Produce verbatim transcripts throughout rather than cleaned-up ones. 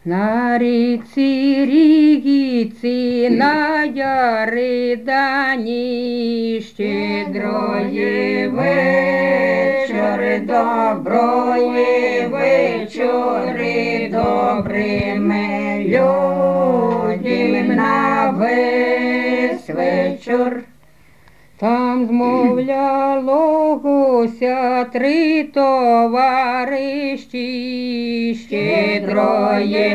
На ріці ріці, на яри дані, щедрої вечори, доброї вечори, добрими людям на весь вечір. Там змовлялося три товариші, щедрої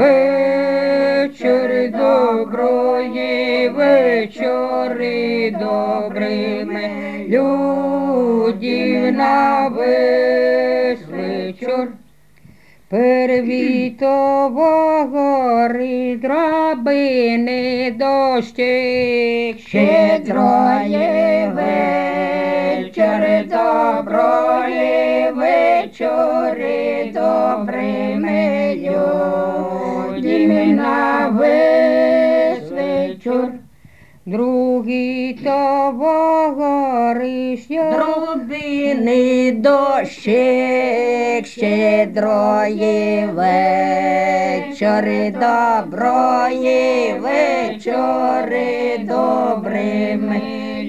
вечори, доброї вечори, добрими людям на весь вечір. Перві товари драбини дощик, щедрої вечори, доброї вечори, добрими людям на весь вечір. Другий товариш я Дробини дощик, щедрої вечори, доброї вечори, добрими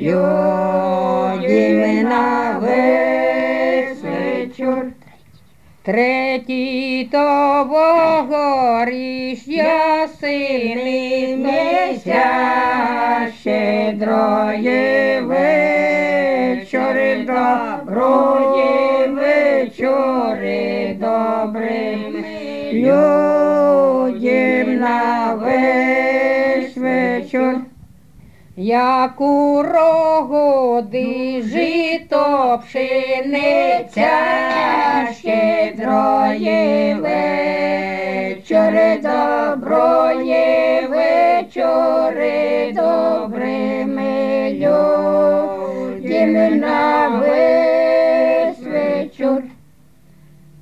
людям на весь вечір. Третій товариш ясний місяць, щедрої вечори, доброї вечори, добрими людям на весь вечір. як у рогоди жито пшениця, щедрої вечори, доброї